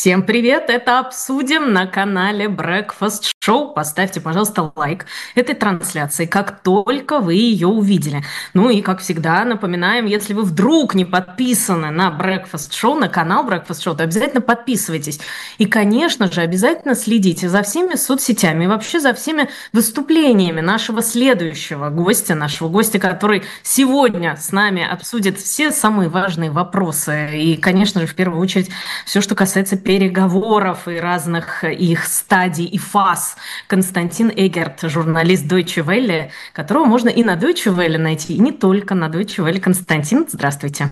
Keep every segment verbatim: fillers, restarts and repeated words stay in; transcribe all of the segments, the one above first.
Всем привет! Это обсудим на канале Breakfast Show. Поставьте, пожалуйста, лайк этой трансляции, как только вы ее увидели. Ну и, как всегда, напоминаем, если вы вдруг не подписаны на Breakfast Show, на канал Breakfast Show, то обязательно подписывайтесь. И, конечно же, обязательно следите за всеми соцсетями и вообще за всеми выступлениями нашего следующего гостя, нашего гостя, который сегодня с нами обсудит все самые важные вопросы. И, конечно же, в первую очередь, все, что касается переговоров и разных их стадий и фаз. Константин Эгерт, журналист Deutsche Welle, которого можно и на Deutsche Welle найти, и не только на Deutsche Welle. Константин, здравствуйте.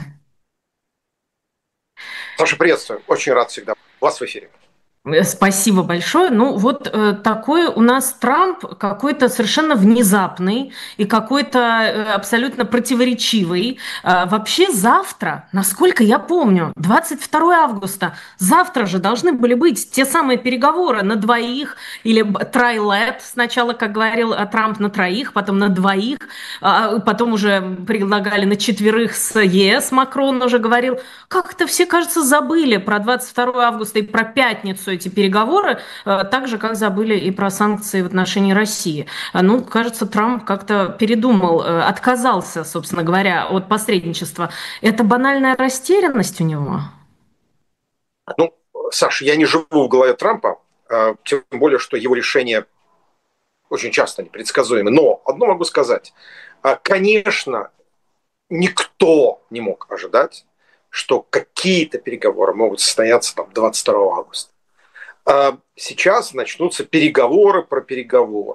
Саша, приветствую. Очень рад всегда вас в эфире. Спасибо большое. Ну вот э, такой у нас Трамп какой-то совершенно внезапный и какой-то э, абсолютно противоречивый. Э, вообще завтра, насколько я помню, двадцать второго августа, завтра же должны были быть те самые переговоры на двоих или трайлет. Сначала, как говорил Трамп, на троих, потом на двоих, э, потом уже предлагали на четверых с ЕС. Макрон уже говорил. Как-то все, кажется, забыли про двадцать второго августа и про пятницу эти переговоры, так же, как забыли и про санкции в отношении России. Ну, кажется, Трамп как-то передумал, отказался, собственно говоря, от посредничества. Это банальная растерянность у него? Ну, Саша, я не живу в голове Трампа, тем более, что его решения очень часто непредсказуемы. Но одно могу сказать. Конечно, никто не мог ожидать, что какие-то переговоры могут состояться там двадцать второго августа. Сейчас начнутся переговоры про переговоры.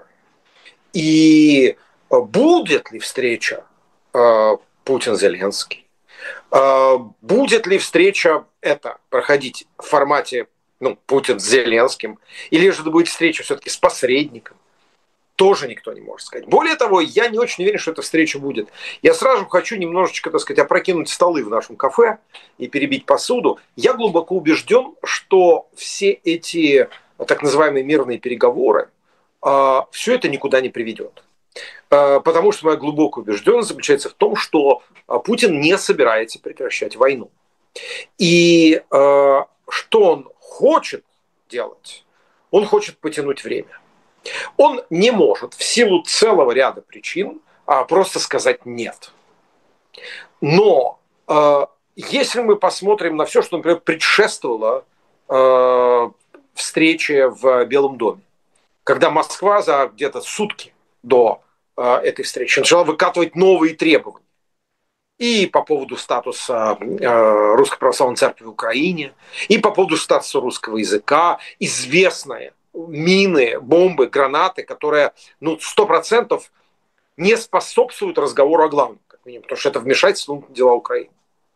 И будет ли встреча Путин-Зеленский? Будет ли встреча эта проходить в формате ну, Путин с Зеленским? Или же это будет встреча все-таки с посредником? Тоже никто не может сказать. Более того, я не очень уверен, что эта встреча будет. Я сразу хочу немножечко, так сказать, опрокинуть столы в нашем кафе и перебить посуду. Я глубоко убежден, что все эти так называемые мирные переговоры, все это никуда не приведет. Потому что моя глубокая убежденность заключается в том, что Путин не собирается прекращать войну. И что он хочет делать? Он хочет потянуть время. Он не может в силу целого ряда причин просто сказать «нет». Но если мы посмотрим на все, что, например, предшествовало встрече в Белом доме, когда Москва за где-то сутки до этой встречи начала выкатывать новые требования и по поводу статуса Русской Православной Церкви в Украине, и по поводу статуса русского языка, известная мины, бомбы, гранаты, которые ну, сто процентов не способствуют разговору о главном, как минимум, потому что это вмешательство в дела Украины.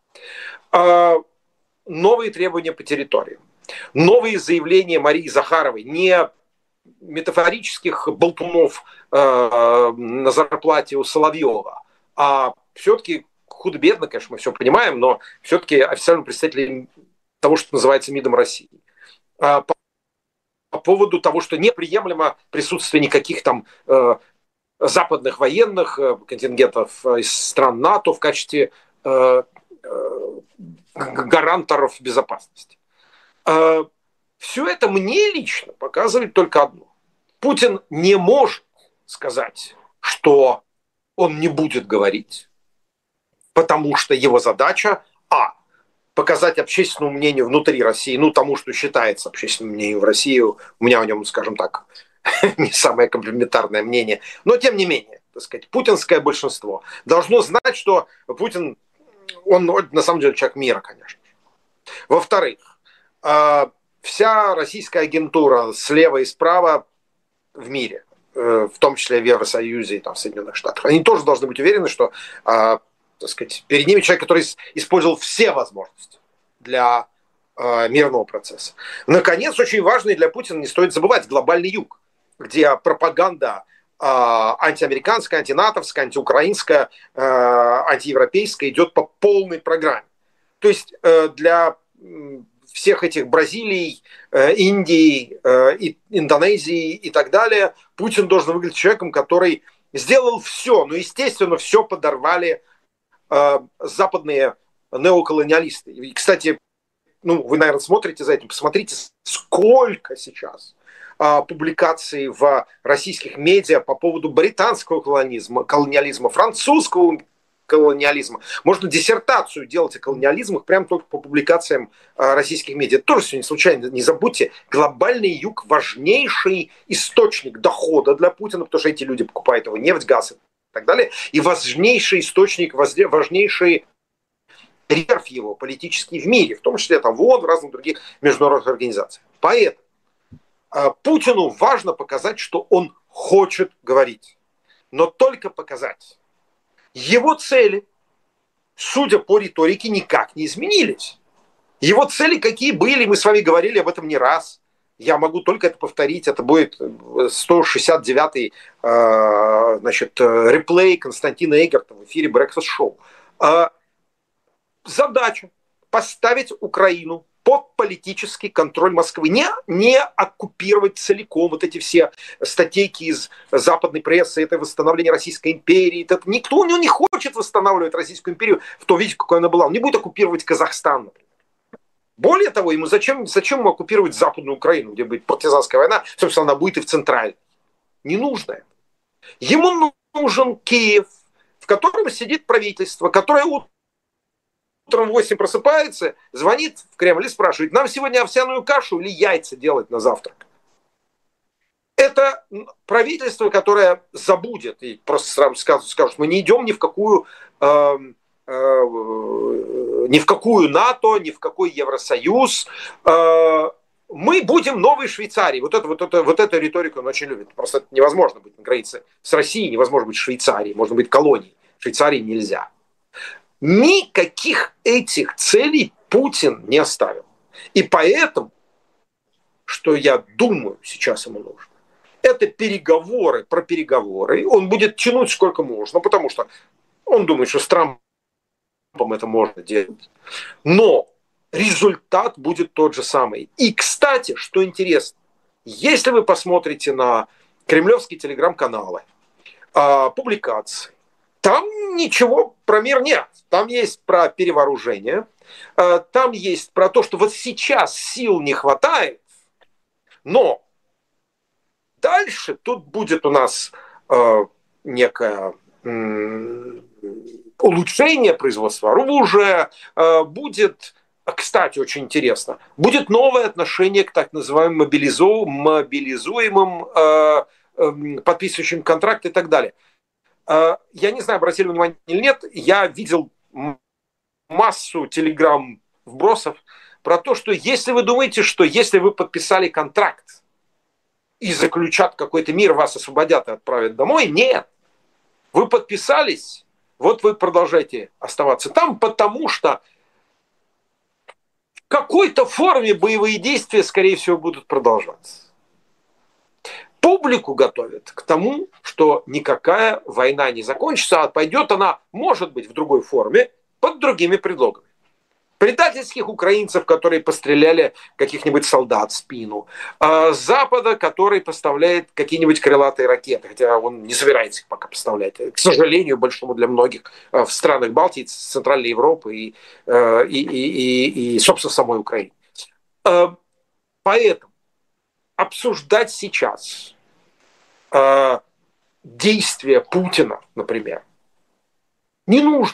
А, новые требования по территориям, новые заявления Марии Захаровой, не метафорических болтунов э, на зарплате у Соловьева, а все-таки худо-бедно, конечно, мы все понимаем, но все-таки официальным представителем того, что называется МИДом России. А, по поводу того, что неприемлемо присутствие никаких там э, западных военных э, контингентов из стран НАТО в качестве э, э, гаранторов безопасности. Э, все это мне лично показывает только одно. Путин не может сказать, что он не будет говорить, потому что его задача а. показать общественному мнению внутри России, ну, тому, что считается общественным мнением в России, у меня о нем, скажем так, не самое комплиментарное мнение, но тем не менее, так сказать, путинское большинство должно знать, что Путин, он на самом деле человек мира, конечно. Во-вторых, вся российская агентура слева и справа в мире, в том числе в Евросоюзе и там, в Соединенных Штатах, они тоже должны быть уверены, что так сказать, перед ними человек, который использовал все возможности для э, мирного процесса. Наконец, очень важно и для Путина не стоит забывать глобальный юг, где пропаганда э, антиамериканская, антинатовская, антиукраинская, э, антиевропейская идет по полной программе. То есть э, для всех этих Бразилий, э, Индии, э, и Индонезии и так далее, Путин должен выглядеть человеком, который сделал все, но, естественно, все подорвали западные неоколониалисты. И, кстати, ну, вы, наверное, смотрите за этим, посмотрите, сколько сейчас а, публикаций в российских медиа по поводу британского колониализма, колониализма, французского колониализма. Можно диссертацию делать о колониализмах прямо только по публикациям а, российских медиа. Это тоже не случайно, не забудьте, глобальный юг – важнейший источник дохода для Путина, потому что эти люди покупают его нефть, газ и так далее, и важнейший источник, важнейший резерв его политический в мире, в том числе там в ООН, в разных других международных организациях. Поэтому э, Путину важно показать, что он хочет говорить, но только показать. Его цели, судя по риторике, никак не изменились. Его цели какие были, мы с вами говорили об этом не раз. Я могу только это повторить. Это будет сто шестьдесят девятый э, значит, реплей Константина Эгерта в эфире Breakfast Show. Э, задача поставить Украину под политический контроль Москвы. Не, не оккупировать целиком вот эти все статейки из западной прессы, это восстановление Российской империи. Это, никто у него не хочет восстанавливать Российскую империю в том виде, какой она была. Он не будет оккупировать Казахстан, например. Более того, ему зачем, зачем ему оккупировать Западную Украину, где будет партизанская война, собственно, она будет и в Центральной. Не нужно это. Ему нужен Киев, в котором сидит правительство, которое утром в восемь просыпается, звонит в Кремль и спрашивает, нам сегодня овсяную кашу или яйца делать на завтрак? Это правительство, которое забудет и просто сразу скажут, скажут, мы не идем ни в какую... Э, ни в какую НАТО, ни в какой Евросоюз. Мы будем новой Швейцарией. Вот, это, вот, это, вот эту риторику он очень любит. Просто это невозможно быть на границе с Россией, невозможно быть Швейцарией, можно быть колонией. Швейцарии нельзя. Никаких этих целей Путин не оставил. И поэтому, что я думаю, сейчас ему нужно, это переговоры про переговоры. Он будет тянуть сколько можно, потому что он думает, что с Трампом это можно делать. Но результат будет тот же самый. И, кстати, что интересно, если вы посмотрите на кремлевские телеграм-каналы, э, публикации, там ничего про мир нет. Там есть про перевооружение, э, там есть про то, что вот сейчас сил не хватает, но дальше тут будет у нас э, некая... М- улучшение производства оружия, будет, кстати, очень интересно, будет новое отношение к так называемым мобилизу, мобилизуемым, подписывающим контракт и так далее. Я не знаю, обратили вы внимание или нет, я видел массу телеграм-вбросов про то, что если вы думаете, что если вы подписали контракт и заключат какой-то мир, вас освободят и отправят домой, нет. Вы подписались, вот вы продолжаете оставаться там, потому что в какой-то форме боевые действия, скорее всего, будут продолжаться. Публику готовят к тому, что никакая война не закончится, а пойдет она, может быть, в другой форме, под другими предлогами. Предательских украинцев, которые постреляли каких-нибудь солдат в спину. С Запада, который поставляет какие-нибудь крылатые ракеты, хотя он не собирается их пока поставлять. К сожалению, большому для многих в странах Балтии, Центральной Европы и, и, и, и, и собственно, самой Украины. Поэтому обсуждать сейчас действия Путина, например, не нужно.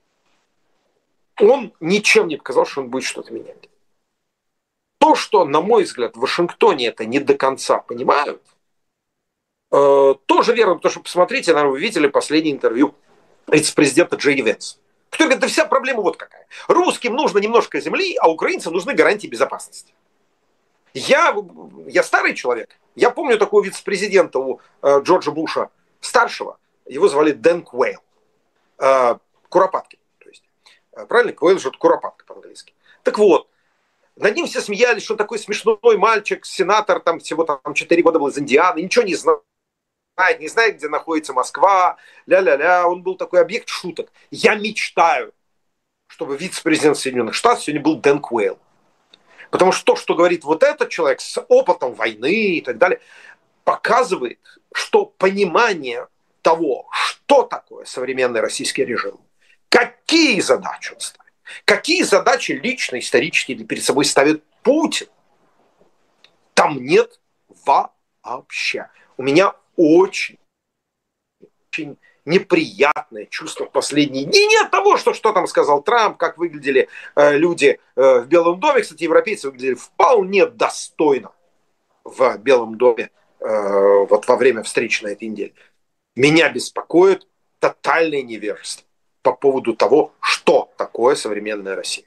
Он ничем не показал, что он будет что-то менять. То, что, на мой взгляд, в Вашингтоне это не до конца понимают, э, тоже верно, потому что, посмотрите, наверное, вы видели последнее интервью вице-президента Джей Ди Венса, который говорит, да вся проблема вот какая. Русским нужно немножко земли, а украинцам нужны гарантии безопасности. Я, я старый человек, я помню такого вице-президента у э, Джорджа Буша старшего, его звали Дэн Куэйл, э, Куропаткин. Правильно? Куэйл же Куропатка по-английски. Так вот, над ним все смеялись, что он такой смешной мальчик, сенатор, там всего там четыре года был из Индианы, ничего не знает, не знает, где находится Москва, ля-ля-ля, он был такой объект шуток. Я мечтаю, чтобы вице-президент Соединенных Штатов сегодня был Дэн Куэйл. Потому что то, что говорит вот этот человек с опытом войны и так далее, показывает, что понимание того, что такое современный российский режим, какие задачи он ставит, Какие задачи лично, исторические перед собой ставит Путин? Там нет вообще. У меня очень, очень неприятное чувство в последние дни. Не от того, что, что там сказал Трамп, как выглядели э, люди э, в Белом доме. Кстати, европейцы выглядели вполне достойно в Белом доме э, вот во время встречи на этой неделе. Меня беспокоит тотальное невежество по поводу того, что такое современная Россия.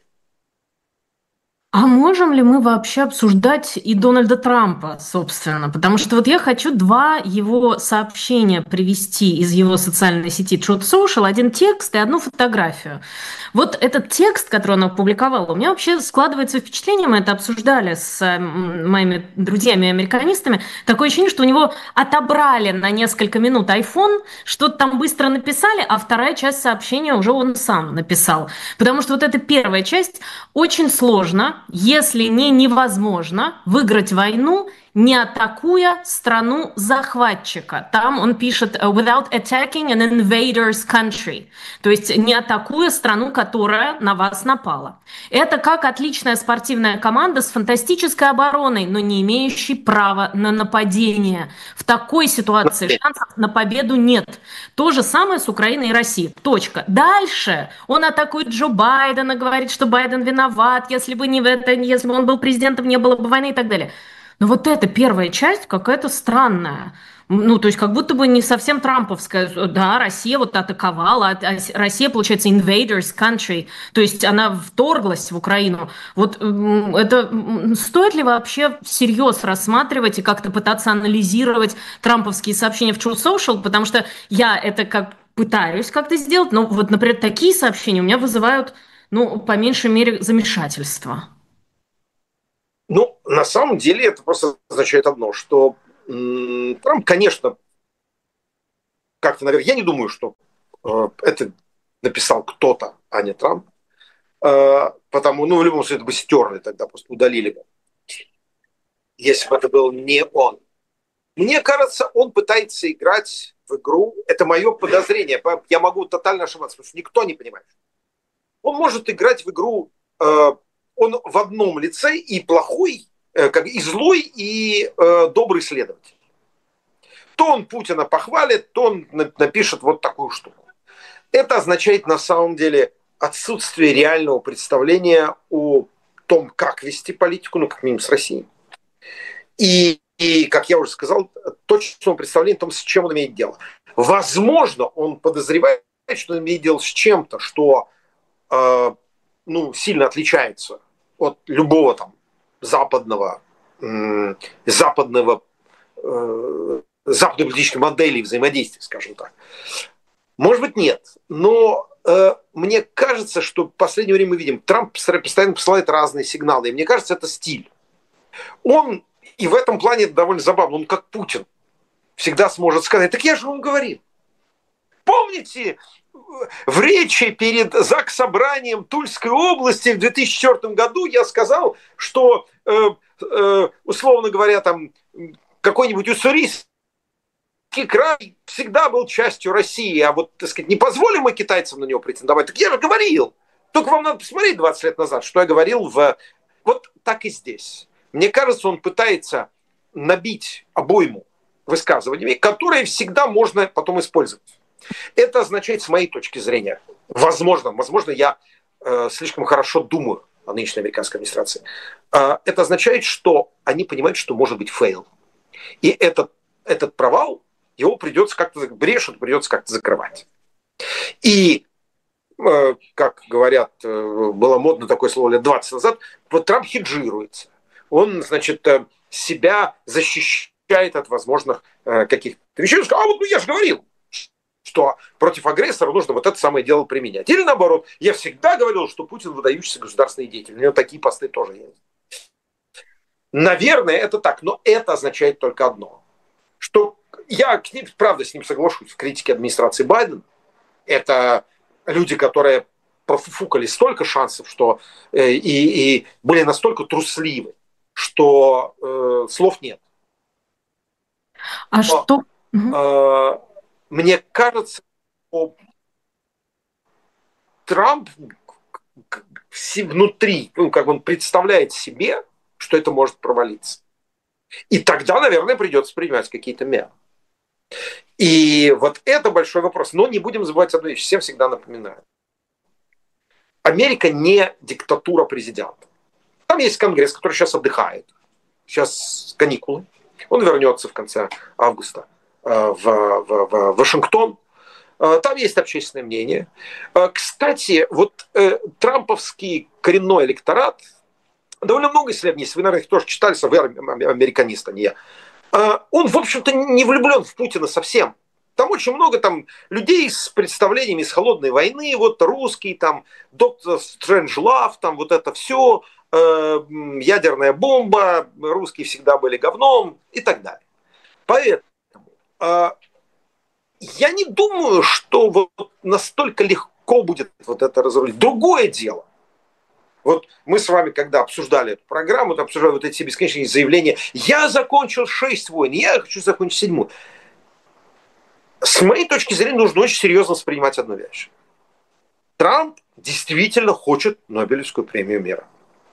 А можем ли мы вообще обсуждать и Дональда Трампа, собственно? Потому что вот я хочу два его сообщения привести из его социальной сети Truth Social, один текст и одну фотографию. Вот этот текст, который он опубликовал, у меня вообще складывается впечатление, мы это обсуждали с моими друзьями-американистами, такое ощущение, что у него отобрали на несколько минут iPhone, что-то там быстро написали, а вторая часть сообщения уже он сам написал. Потому что вот эта первая часть очень сложно, если не невозможно, выиграть войну, не атакуя страну захватчика. Там он пишет «without attacking an invader's country», то есть не атакуя страну, которая на вас напала. Это как отличная спортивная команда с фантастической обороной, но не имеющей права на нападение. В такой ситуации шансов на победу нет. То же самое с Украиной и Россией. Точка. Дальше он атакует Джо Байдена, говорит, что Байден виноват, если бы не в это, если бы он был президентом, не было бы войны и так далее. Но вот эта первая часть какая-то странная. Ну, то есть как будто бы не совсем трамповская. Да, Россия вот атаковала, а Россия, получается, invaders country, то есть она вторглась в Украину. Вот это стоит ли вообще всерьез рассматривать и как-то пытаться анализировать трамповские сообщения в Truth Social, потому что я это как пытаюсь как-то сделать, но вот, например, такие сообщения у меня вызывают, ну, по меньшей мере, замешательство. Ну, на самом деле это просто означает одно, что м, Трамп, конечно, как-то, наверное, я не думаю, что э, это написал кто-то, а не Трамп, э, потому, ну, в любом случае, это бы стерли тогда, просто удалили бы, если бы это был не он. Мне кажется, он пытается играть в игру, это мое подозрение, я могу тотально ошибаться, потому что никто не понимает. Он может играть в игру, э, он в одном лице и плохой, э, как и злой, и э, добрый следователь. То он Путина похвалит, то он напишет вот такую штуку. Это означает на самом деле отсутствие реального представления о том, как вести политику, ну, как минимум с Россией. И, и, как я уже сказал, точного представления о том, с чем он имеет дело. Возможно, он подозревает, что он имеет дело с чем-то, что э, ну, сильно отличается от любого там западного, э, западного э, западной политической модели взаимодействия, скажем так. Может быть, нет. Но э, мне кажется, что в последнее время мы видим, Трамп постоянно посылает разные сигналы. И мне кажется, это стиль. Он, и в этом плане это довольно забавно, он как Путин всегда сможет сказать, так я же вам говорил. Помните, в речи перед Заксобранием Тульской области в две тысячи четвёртом году я сказал, что, э, э, условно говоря, там какой-нибудь уссурийский край всегда был частью России, а вот, так сказать, не позволим мы китайцам на него претендовать. Так я же говорил. Только вам надо посмотреть двадцать лет назад, что я говорил в... Вот так и здесь. Мне кажется, он пытается набить обойму высказываниями, которые всегда можно потом использовать. Это означает, с моей точки зрения, возможно, возможно, я э, слишком хорошо думаю о нынешней американской администрации. Э, это означает, что они понимают, что может быть фейл. И этот, этот провал, его придется как-то, брешь придется как-то закрывать. И, э, как говорят, э, было модно такое слово лет двадцать назад, вот Трамп хеджируется. Он, значит, э, себя защищает от возможных э, каких-то вещей. Он сказал, а вот ну, я же говорил, что против агрессора нужно вот это самое дело применять. Или наоборот, я всегда говорил, что Путин выдающийся государственный деятель. У него такие посты тоже есть. Наверное, это так, но это означает только одно. Что я, к ним, правда, с ним соглашусь в критике администрации Байдена. Это люди, которые профукали столько шансов, что э, и, и были настолько трусливы, что э, слов нет. А Но, что... э, мне кажется, что Трамп внутри, ну, как он представляет себе, что это может провалиться. И тогда, наверное, придется принимать какие-то меры. И вот это большой вопрос. Но не будем забывать одну вещь, всем всегда напоминаю. Америка не диктатура президента. Там есть Конгресс, который сейчас отдыхает. Сейчас каникулы. Он вернется в конце августа в, в, в Вашингтон. Там есть общественное мнение. Кстати, вот э, трамповский коренной электорат, довольно много исследований есть, вы, наверное, их тоже читали, вы американист, а не я. Он, в общем-то, не влюблен в Путина совсем. Там очень много там, людей с представлениями из холодной войны, вот русский, там, доктор Стрэнджлав, там вот это все, э, ядерная бомба, русские всегда были говном и так далее. Поэтому э, я не думаю, что вот настолько легко будет вот это разрулить. Другое дело. Вот мы с вами, когда обсуждали эту программу, обсуждали вот эти бесконечные заявления, я закончил шесть войн, я хочу закончить седьмую. С моей точки зрения, нужно очень серьезно воспринимать одну вещь. Трамп действительно хочет Нобелевскую премию мира.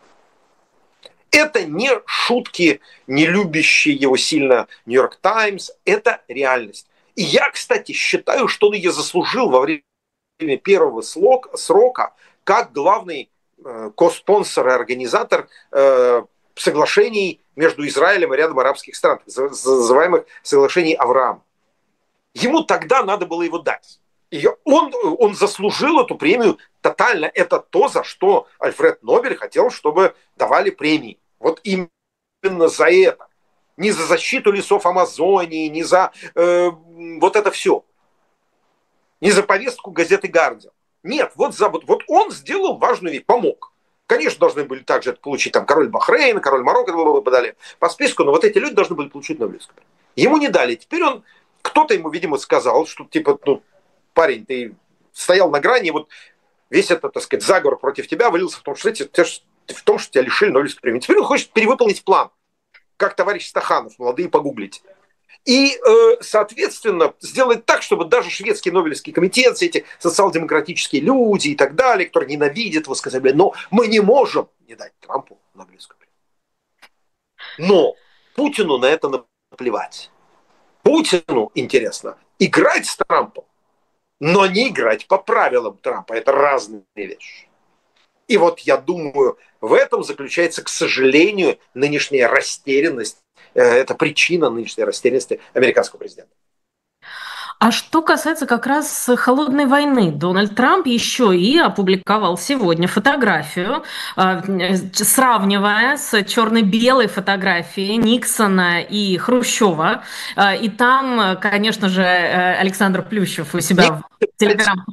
Это не шутки, не любящие его сильно Нью-Йорк Таймс, это реальность. И я, кстати, считаю, что он ее заслужил во время первого срока как главный э, коспонсор и организатор э, соглашений между Израилем и рядом арабских стран, называемых соглашений Авраама. Ему тогда надо было его дать. И он, он заслужил эту премию тотально. Это то, за что Альфред Нобель хотел, чтобы давали премии. Вот именно за это. Не за защиту лесов Амазонии, не за э, вот это все. Не за повестку газеты «Гардиан». Нет, вот, за, вот, вот он сделал важную вещь, помог. Конечно, должны были также это получить там, король Бахрейна, король Марокко, подали по списку, но вот эти люди должны были получить Нобелевскую премию. Ему не дали. Теперь он, кто-то ему, видимо, сказал, что типа, ну, парень, ты стоял на грани, вот весь этот, так сказать, заговор против тебя вылился в том, что, в том, что тебя лишили Нобелевской премии. Теперь он хочет перевыполнить план, как товарищ Стаханов, молодые, погуглите. И, соответственно, сделать так, чтобы даже шведский Нобелевский комитет, все эти социал-демократические люди и так далее, которые ненавидят его, сказали, но мы не можем не дать Трампу Нобелевскую премию. Но Путину на это наплевать. Путину интересно играть с Трампом, но не играть по правилам Трампа. Это разные вещи. И вот я думаю, в этом заключается, к сожалению, нынешняя растерянность. Это причина нынешней растерянности американского президента. А что касается как раз холодной войны, Дональд Трамп еще и опубликовал сегодня фотографию, сравнивая с черно-белой фотографией Никсона и Хрущева. И там, конечно же, Александр Плющев у себя в Телеграм...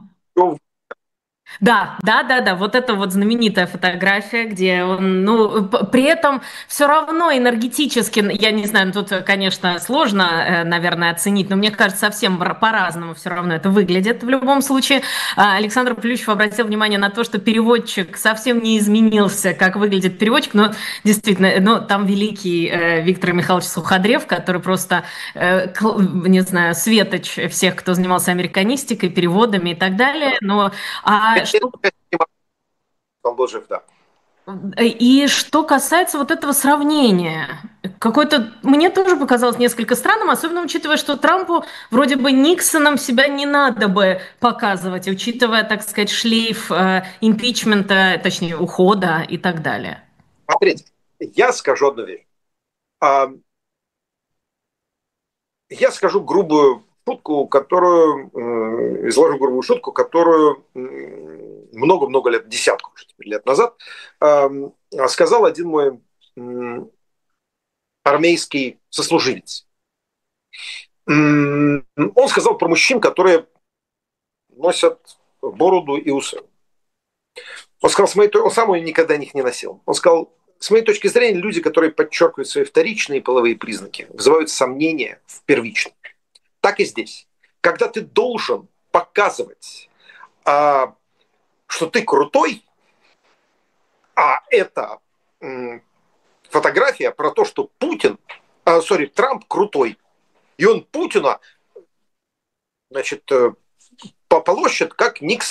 Да, да, да, да, вот это вот знаменитая фотография, где он, ну, при этом все равно энергетически, я не знаю, тут, конечно, сложно, наверное, оценить, но мне кажется, совсем по-разному все равно это выглядит в любом случае. Александр Плющев обратил внимание на то, что переводчик совсем не изменился, как выглядит переводчик, но действительно, ну, там великий Виктор Михайлович Суходрев, который просто, не знаю, светоч всех, кто занимался американистикой, переводами и так далее, но... А что... Он был жив, да. И что касается вот этого сравнения, какое-то мне тоже показалось несколько странным, особенно учитывая, что Трампу вроде бы Никсоном себя не надо бы показывать, учитывая, так сказать, шлейф э, импичмента, точнее, ухода и так далее. Смотрите, я скажу одну вещь. А, я скажу грубую шутку, которую, э, изложу грубую шутку, которую э, много-много лет, десятку лет назад, э, сказал один мой э, армейский сослуживец. Э, он сказал про мужчин, которые носят бороду и усы. Он сказал, с моей, он сам ее никогда их не носил. Он сказал, с моей точки зрения, люди, которые подчеркивают свои вторичные половые признаки, вызывают сомнения в первичных. Так и здесь. Когда ты должен показывать, а, что ты крутой, а это м, фотография про то, что Путин, а, сори, Трамп крутой, и он Путина, значит, полощет, как Никсон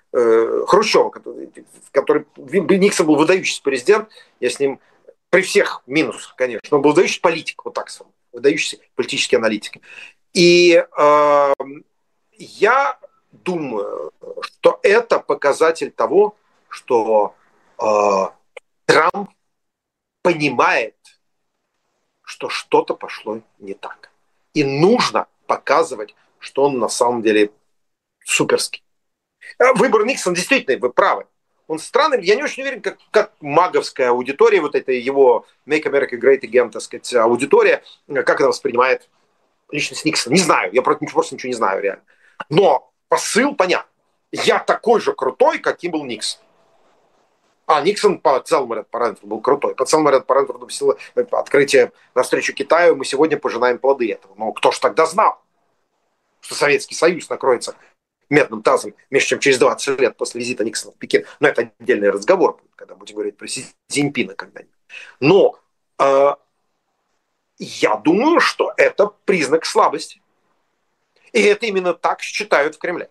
э, Хрущева, который, который Никсон был выдающийся президент, я с ним при всех минусах, конечно, он был выдающийся политик, вот так сам, выдающийся политический аналитик. И э, я думаю, что это показатель того, что э, Трамп понимает, что что-то пошло не так. И нужно показывать, что он на самом деле суперский. Выбор Никсона, действительно, вы правы. Он странный. Я не очень уверен, как, как маговская аудитория, вот эта его Make America Great Again, так сказать, аудитория, как она воспринимает личность Никсона. Не знаю, я просто ничего не знаю реально. Но посыл понятен. Я такой же крутой, каким был Никсон. А Никсон по целому ряду параметров был крутой. По целому ряду параметров допустило открытие навстречу Китаю. Мы сегодня пожинаем плоды этого. Но кто ж тогда знал, что Советский Союз накроется медным тазом меньше, чем через двадцать лет после визита Никсона в Пекин. Но это отдельный разговор, когда будем говорить про Си Цзиньпина когда-нибудь. Но э, я думаю, что это признак слабости. И это именно так считают в Кремле.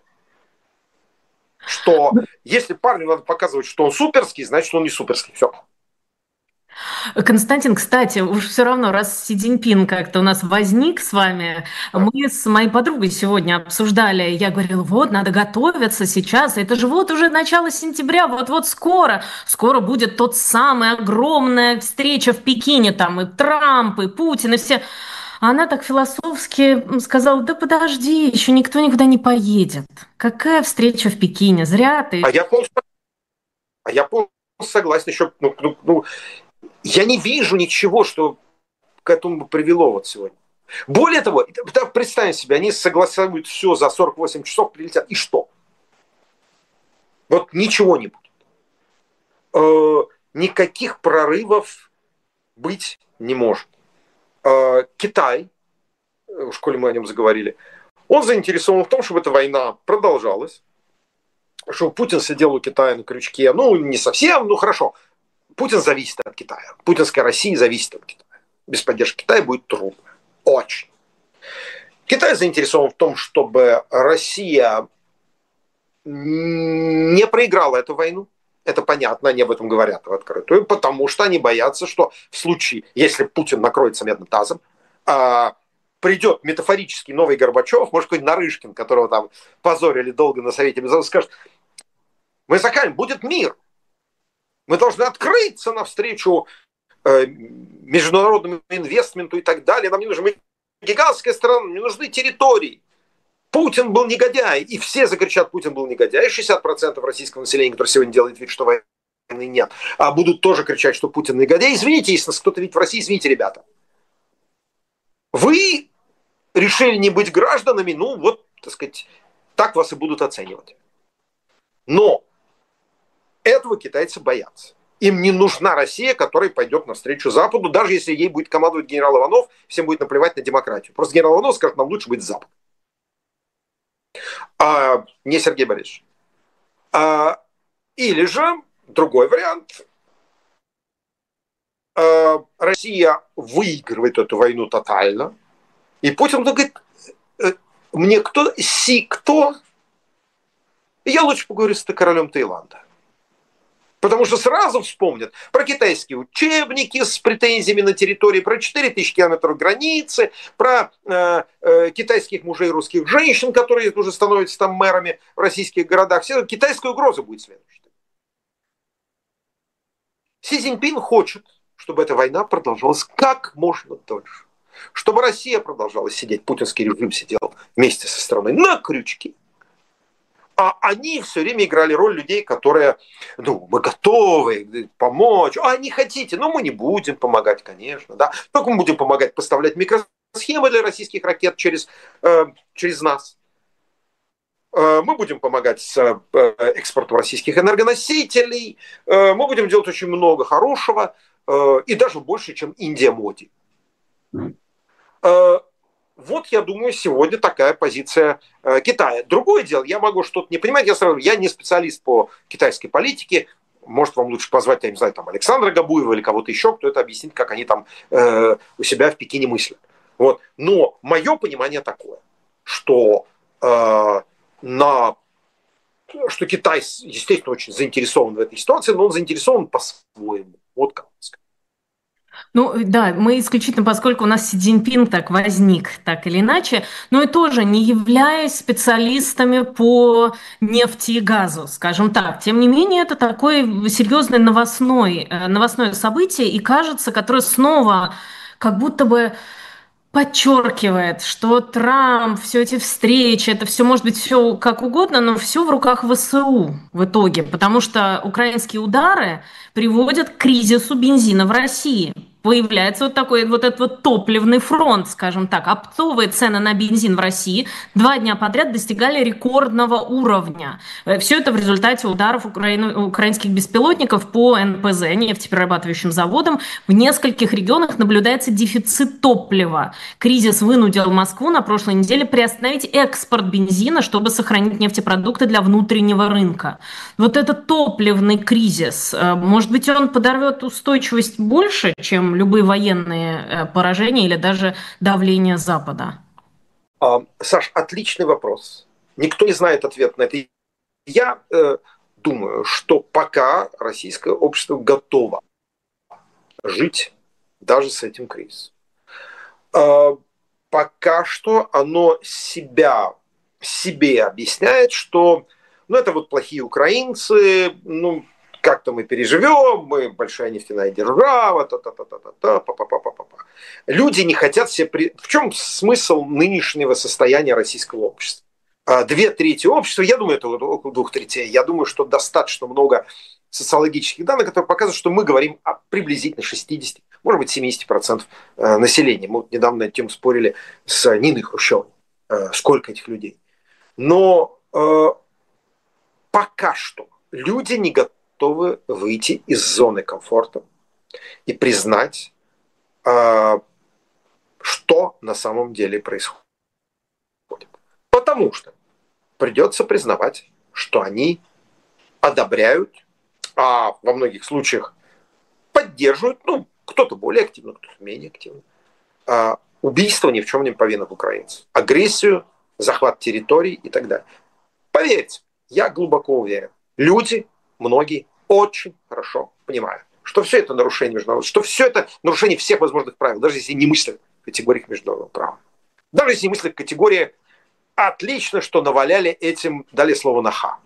Что если парню надо показывать, что он суперский, значит, он не суперский. Все. Константин, кстати, уж все равно, раз Си Цзиньпин как-то у нас возник с вами, мы с моей подругой сегодня обсуждали, я говорила, вот, надо готовиться сейчас, это же вот уже начало сентября, вот-вот скоро, скоро будет тот самый огромная встреча в Пекине, там и Трамп, и Путин, и все. А она так философски сказала, да подожди, еще никто никуда не поедет. Какая встреча в Пекине? Зря ты. А я полностью, а я полностью согласен. Еще, ну, ну, ну, я не вижу ничего, что к этому бы привело вот сегодня. Более того, представим себе, они согласуют все за сорок восемь часов, прилетят. И что? Вот ничего не будет. Э, никаких прорывов быть не может. Э, Китай, в школе мы о нем заговорили, он заинтересован в том, чтобы эта война продолжалась, чтобы Путин сидел у Китая на крючке. Ну, не совсем, ну хорошо. Путин зависит от Китая. Путинская Россия зависит от Китая. Без поддержки Китая будет трудно. Очень. Китай заинтересован в том, чтобы Россия не проиграла эту войну. Это понятно, они об этом говорят в открытую, потому что они боятся, что в случае, если Путин накроется медным тазом, придет метафорический новый Горбачев, может, какой-нибудь Нарышкин, которого там позорили долго на Совете Безопасности, скажет, мы заканчиваем, будет мир. Мы должны открыться навстречу э, международному инвестменту и так далее. Нам не нужна гигантская страна, нам не нужны территории. Путин был негодяй. И все закричат, Путин был негодяй. И шестьдесят процентов российского населения, которое сегодня делает вид, что войны нет, а будут тоже кричать, что Путин негодяй. Извините, если нас кто-то видит в России, извините, ребята. Вы решили не быть гражданами, ну вот, так сказать, так вас и будут оценивать. Но этого китайцы боятся. Им не нужна Россия, которая пойдет навстречу Западу, даже если ей будет командовать генерал Иванов, всем будет наплевать на демократию. Просто генерал Иванов скажет, нам лучше быть Запад. А не Сергей Борисович. А, или же другой вариант. А, Россия выигрывает эту войну тотально. И Путин говорит, мне кто, си кто? И я лучше поговорю с королем Таиланда. Потому что сразу вспомнят про китайские учебники с претензиями на территории, про четыре тысячи километров границы, про э, э, китайских мужей и русских женщин, которые уже становятся там мэрами в российских городах. Все, китайская угроза будет следующей. Си Цзиньпин хочет, чтобы эта война продолжалась как можно дольше. Чтобы Россия продолжала сидеть, путинский режим сидел вместе со страной на крючке. А они все время играли роль людей, которые, ну, мы готовы помочь. А не хотите, ну, мы не будем помогать, конечно, да. Только мы будем помогать поставлять микросхемы для российских ракет через, э, через нас. Э, мы будем помогать с э, экспортом российских энергоносителей. Э, мы будем делать очень много хорошего. Э, и даже больше, чем Индия Моди. Э, Вот, я думаю, сегодня такая позиция э, Китая. Другое дело, я могу что-то не понимать, я сразу, я не специалист по китайской политике, может, вам лучше позвать, я не знаю, там, Александра Габуева или кого-то еще, кто это объяснит, как они там э, у себя в Пекине мыслят. Вот. Но мое понимание такое, что э, на что Китай, естественно, очень заинтересован в этой ситуации, но он заинтересован по-своему. Вот как сказать. Ну да, мы исключительно, поскольку у нас Си Цзиньпин так возник, так или иначе, но и тоже не являясь специалистами по нефти и газу, скажем так. Тем не менее, это такое серьезное новостное, новостное событие, и кажется, которое снова как будто бы подчеркивает, что Трамп, все эти встречи, это все может быть все как угодно, но все в руках вэ эс у в итоге, потому что украинские удары приводят к кризису бензина в России. Появляется вот такой вот этот вот топливный фронт, скажем так. Оптовые цены на бензин в России два дня подряд достигали рекордного уровня. Все это в результате ударов украин... украинских беспилотников по эн пэ зэ, нефтеперерабатывающим заводам. В нескольких регионах наблюдается дефицит топлива. Кризис вынудил Москву на прошлой неделе приостановить экспорт бензина, чтобы сохранить нефтепродукты для внутреннего рынка. Вот этот топливный кризис, может быть, он подорвет устойчивость больше, чем любые военные поражения или даже давление Запада? А, Саш, отличный вопрос. Никто не знает ответ на это. Я э, думаю, что пока российское общество готово жить даже с этим кризисом. Э, пока что оно себя, себе объясняет, что ну, это вот плохие украинцы, ну, как-то мы переживем, мы большая нефтяная держава, та-та-та-та-та, па-па-па-па-па. Люди не хотят себе... При... В чем смысл нынешнего состояния российского общества? Две трети общества, я думаю, это около двух третей, я думаю, что достаточно много социологических данных, которые показывают, что мы говорим о приблизительно шестидесяти, может быть, семидесяти процентов населения. Мы недавно над этим спорили с Ниной Хрущевой, сколько этих людей. Но э, пока что люди не готовы готовы выйти из зоны комфорта и признать, что на самом деле происходит. Потому что придется признавать, что они одобряют, а во многих случаях поддерживают, ну, кто-то более активно, кто-то менее активно, убийство ни в чем не повинных украинцев, агрессию, захват территорий и так далее. Поверьте, я глубоко уверен, люди, многие очень хорошо понимают, что все это нарушение международного, что все это нарушение всех возможных правил, даже если не мыслят в категориях международного права. Даже если не мыслят в категории «отлично, что наваляли этим, дали слово на ха».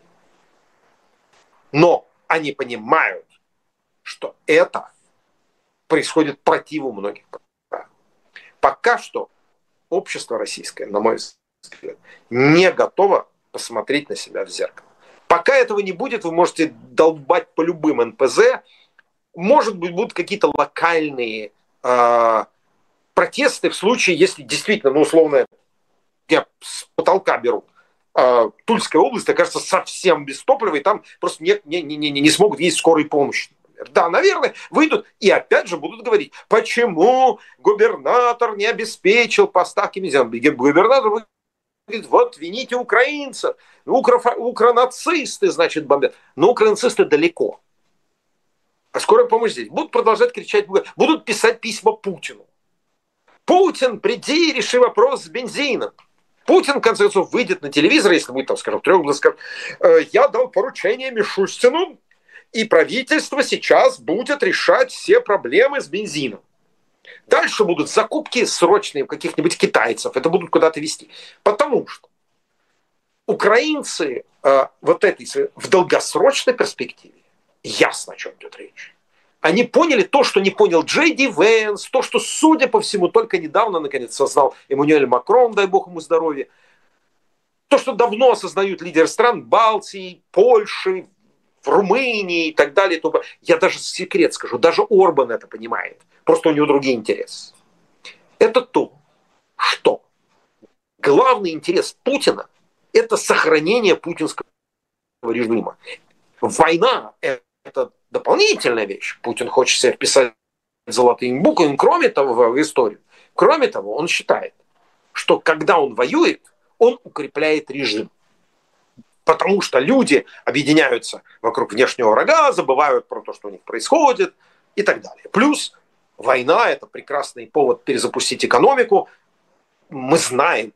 Но они понимают, что это происходит противу многих правил. Пока что общество российское, на мой взгляд, не готово посмотреть на себя в зеркало. Пока этого не будет, вы можете долбать по любым эн пэ зэ. Может быть, будут какие-то локальные э, протесты в случае, если действительно, ну, условно, я с потолка беру, э, Тульская область окажется совсем без топлива, и там просто не, не, не, не, не смогут ездить скорой помощи. Да, наверное, выйдут и опять же будут говорить, почему губернатор не обеспечил поставки бензина. Губернатор говорит, вот, вините украинцев, укро, укронацисты, значит, бомбят. Но укронацисты далеко. А скорая помощь здесь. Будут продолжать кричать, будут писать письма Путину. Путин, приди, реши вопрос с бензином. Путин, в конце концов, выйдет на телевизор, если будет, там, скажем, трех, скажет, я дал поручение Мишустину, и правительство сейчас будет решать все проблемы с бензином. Дальше будут закупки срочные каких-нибудь китайцев. Это будут куда-то везти. Потому что украинцы э, вот этой, в долгосрочной перспективе, ясно, о чем идет речь. Они поняли то, что не понял Джей Ди Венс, то, что, судя по всему, только недавно, наконец, осознал Эммануэль Макрон, дай бог ему здоровья. То, что давно осознают лидеры стран Балтии, Польши, в Румынии и так далее. Я даже секрет скажу, даже Орбан это понимает. Просто у него другие интересы. Это то, что главный интерес Путина – это сохранение путинского режима. Война – это дополнительная вещь. Путин хочет себя вписать золотыми буквами. Кроме того, в историю. Кроме того, он считает, что когда он воюет, он укрепляет режим. Потому что люди объединяются вокруг внешнего врага, забывают про то, что у них происходит и так далее. Плюс война – это прекрасный повод перезапустить экономику. Мы знаем,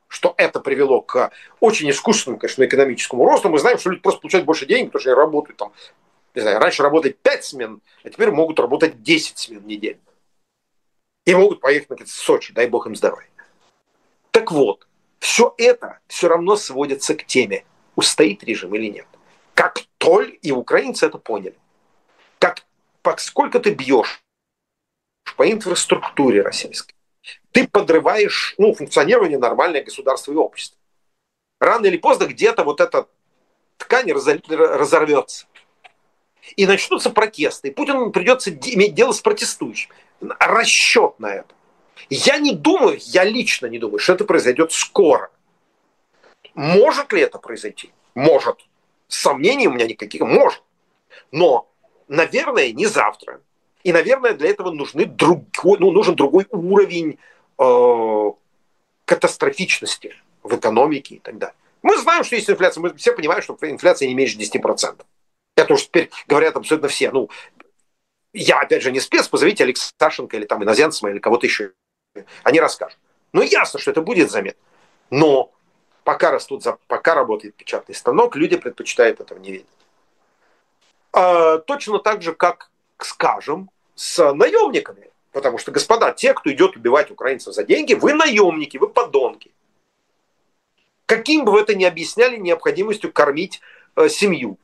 что это привело к очень искусственному, конечно, экономическому росту. Мы знаем, что люди просто получают больше денег, потому что они работают там, не знаю, раньше работали пять смен, а теперь могут работать десять смен в неделю. И могут поехать, наконец, в Сочи, дай бог им здоровья. Так вот, все это все равно сводится к теме, устоит режим или нет. Как только и украинцы это поняли. Как, сколько ты бьешь по инфраструктуре российской, ты подрываешь ну, функционирование нормального государства и общества. Рано или поздно где-то вот эта ткань разорвется. И начнутся протесты. И Путину придется иметь дело с протестующими. Расчет на это. Я не думаю, я лично не думаю, что это произойдет скоро. Может ли это произойти? Может. Сомнений у меня никаких. Может. Но, наверное, не завтра. И, наверное, для этого нужны другой, ну, нужен другой уровень э, катастрофичности в экономике и так далее. Мы знаем, что есть инфляция. Мы все понимаем, что инфляция не меньше десяти процентов. Это уж теперь говорят абсолютно все. Ну, я, опять же, не спец, позовите Алексашенко или там Иноземцева или кого-то еще. Они расскажут. Ну, ясно, что это будет заметно. Но пока растут, пока работает печатный станок, люди предпочитают этого не видеть. А, точно так же, как, скажем, с наемниками. Потому что, господа, те, кто идет убивать украинцев за деньги, вы наемники, вы подонки. Каким бы вы это ни объясняли необходимостью кормить э, семью.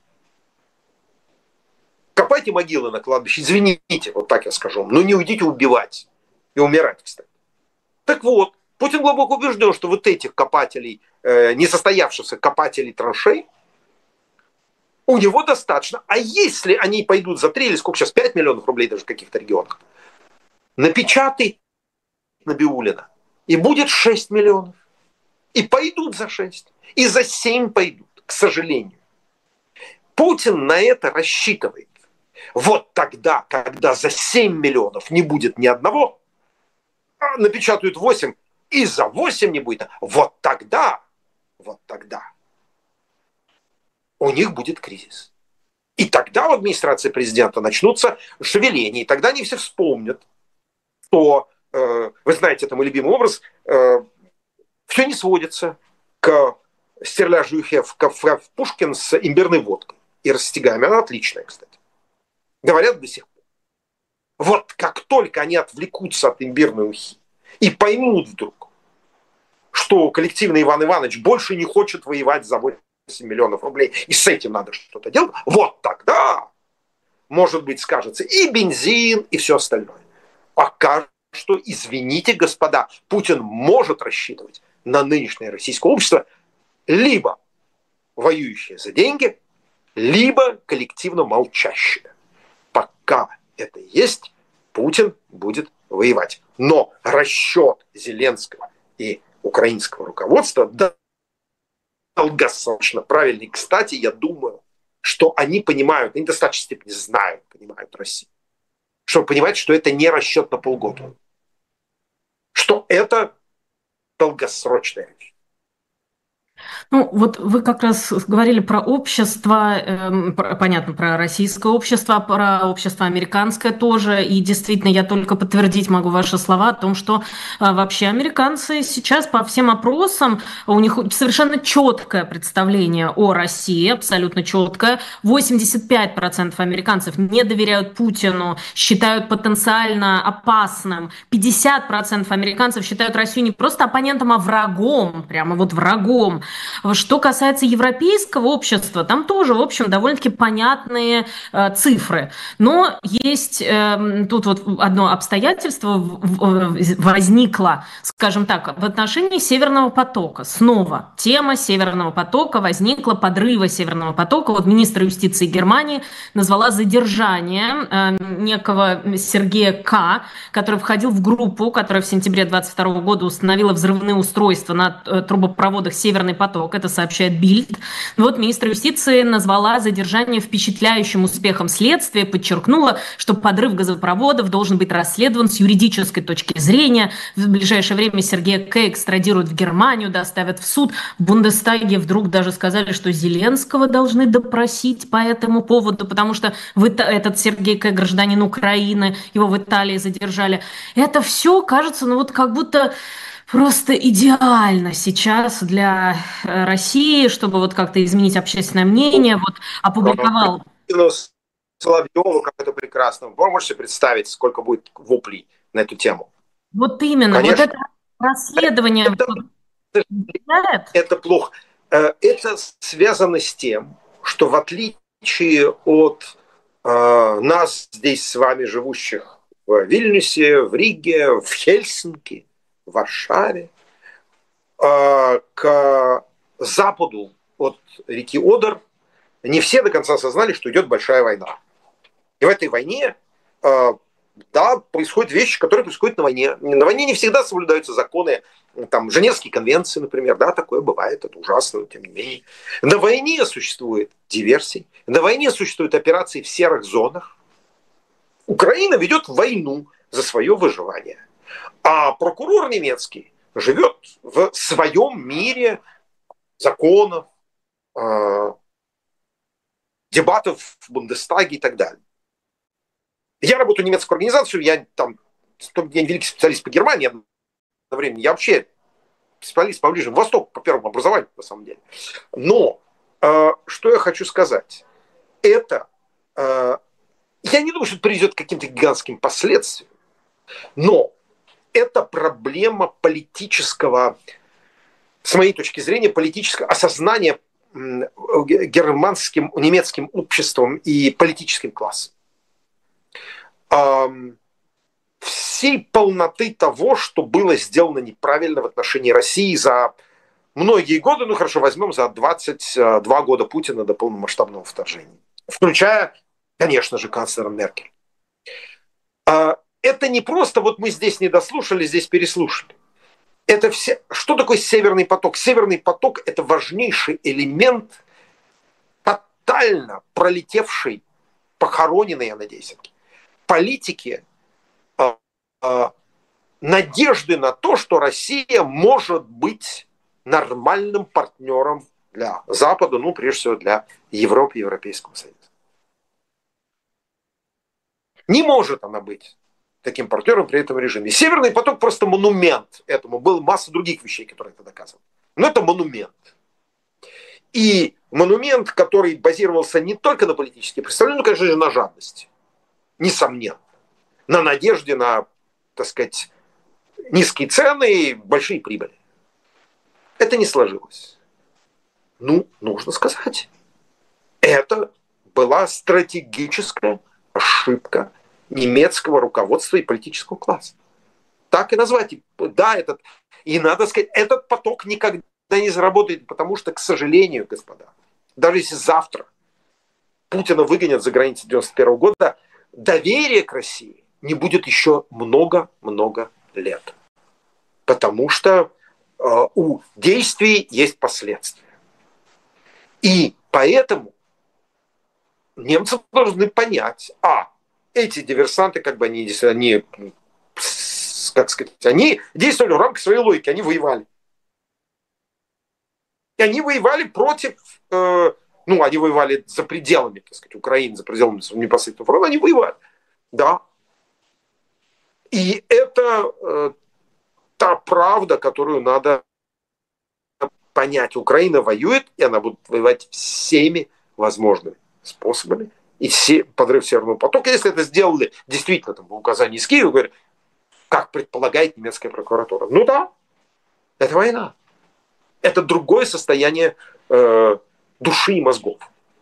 Копайте могилы на кладбище, извините, вот так я скажу, но не уйдите убивать и умирать, кстати. Так вот, Путин глубоко убежден, что вот этих копателей, э, несостоявшихся копателей траншей, у него достаточно. А если они пойдут за три или сколько сейчас, пять миллионов рублей даже в каких-то регионах, напечатай Набиуллина, и будет шесть миллионов. И пойдут за шесть, и за семь пойдут, к сожалению. Путин на это рассчитывает. Вот тогда, когда за семь миллионов не будет ни одного, а напечатают восемь, и за восемь не будет, вот тогда, вот тогда у них будет кризис. И тогда в администрации президента начнутся шевеления, и тогда они все вспомнят, что, э, вы знаете, это мой любимый образ, э, все не сводится к стерляжу юхе в кафе в Пушкин с имбирной водкой и растягами. Она отличная, кстати. Говорят до сих пор. Вот как только они отвлекутся от имбирной ухи и поймут вдруг, что коллективный Иван Иванович больше не хочет воевать за восемь миллионов рублей, и с этим надо что-то делать, вот тогда, может быть, скажется и бензин, и все остальное. Пока что, извините, господа, Путин может рассчитывать на нынешнее российское общество либо воюющее за деньги, либо коллективно молчащее. Пока это есть, Путин будет воевать. Но расчет Зеленского и украинского руководства долгосрочно правильный. Кстати, я думаю, что они понимают, они в достаточной степени знают, понимают Россию, чтобы понимать, что это не расчет на полгода, что это долгосрочная вещь. Ну, вот вы как раз говорили про общество, э, про, понятно, про российское общество, про общество американское тоже, и действительно я только подтвердить могу ваши слова о том, что э, вообще американцы сейчас по всем опросам, у них совершенно четкое представление о России, абсолютно четкое. восемьдесят пять процентов американцев не доверяют Путину, считают потенциально опасным. пятьдесят процентов американцев считают Россию не просто оппонентом, а врагом, прямо вот врагом. Что касается европейского общества, там тоже, в общем, довольно-таки понятные э, цифры. Но есть э, тут вот одно обстоятельство возникло, скажем так, в отношении Северного потока. Снова тема Северного потока возникла, подрыва Северного потока. Вот министр юстиции Германии назвала задержание э, некого Сергея К., который входил в группу, которая в сентябре двадцать второго года установила взрывные устройства на э, трубопроводах Северный поток. Это сообщает Бильд. Вот министр юстиции назвала задержание впечатляющим успехом следствия, подчеркнула, что подрыв газопроводов должен быть расследован с юридической точки зрения. В ближайшее время Сергея К. экстрадируют в Германию, доставят в суд. В Бундестаге вдруг даже сказали, что Зеленского должны допросить по этому поводу, потому что этот Сергей К. гражданин Украины, его в Италии задержали. Это все кажется, ну вот как будто Просто идеально сейчас для э, России, чтобы вот как-то изменить общественное мнение. Вот опубликовал. Соловьева, как это прекрасно. Вы можете представить, сколько будет воплей на эту тему? Вот именно, вот Конечно. это расследование Это, влияет. это плохо. Это связано с тем, что в отличие от э, нас здесь с вами живущих в Вильнюсе, в Риге, в Хельсинки, в Варшаве, э, к западу от реки Одер не все до конца осознали, что идет большая война. И в этой войне, э, да, происходят вещи, которые происходят на войне. На войне не всегда соблюдаются законы, там, Женевские конвенции, например, да, такое бывает, это ужасно, но тем не менее. На войне существует диверсии, на войне существуют операции в серых зонах. Украина ведет войну за свое выживание. А прокурор немецкий живет в своем мире законов, э, дебатов в Бундестаге и так далее. Я работаю в немецкую организацию, я там я великий специалист по Германии одно время, я вообще специалист по Ближнему Востоку, по первому образованию, на самом деле. Но э, что я хочу сказать, это, э, я не думаю, что это приведет к каким-то гигантским последствиям, но это проблема политического, с моей точки зрения, политического осознания германским, немецким обществом и политическим классом. Всей полноты того, что было сделано неправильно в отношении России за многие годы, ну хорошо, возьмем за двадцать два года Путина до полномасштабного вторжения, включая, конечно же, канцлера Меркель. Это не просто вот мы здесь не дослушали, здесь переслушали. Это все... Что такое Северный поток? Северный поток – это важнейший элемент, тотально пролетевший, похороненный, я надеюсь, политики, э, э, надежды на то, что Россия может быть нормальным партнером для Запада, ну, прежде всего, для Европы и Европейского Союза. Не может она быть таким партнером при этом режиме. Северный поток просто монумент этому. Была масса других вещей, которые это доказывают. Но это монумент. И монумент, который базировался не только на политических представлениях, но, конечно же, на жадности. Несомненно. На надежде на, так сказать, низкие цены и большие прибыли. Это не сложилось. Ну, нужно сказать. Это была стратегическая ошибка немецкого руководства и политического класса. Так и назвать. Да, этот, и надо сказать, этот поток никогда не заработает, потому что, к сожалению, господа, даже если завтра Путина выгонят за границы девяносто первого года, доверия к России не будет еще много-много лет. Потому что э, у действий есть последствия. И поэтому немцы должны понять, а, эти диверсанты, как бы они, они, как сказать, они действовали в рамках своей логики, они воевали. И они воевали против, э, ну, они воевали за пределами, так сказать, Украины, за пределами непосредственного фронта, они воевали, да. И это э, та правда, которую надо понять. Украина воюет, и она будет воевать всеми возможными способами. И все, подрыв Северного потока, если это сделали действительно там, по указанию из Киева, говорят, как предполагает немецкая прокуратура. Ну да, это война. Это другое состояние э, души и мозгов.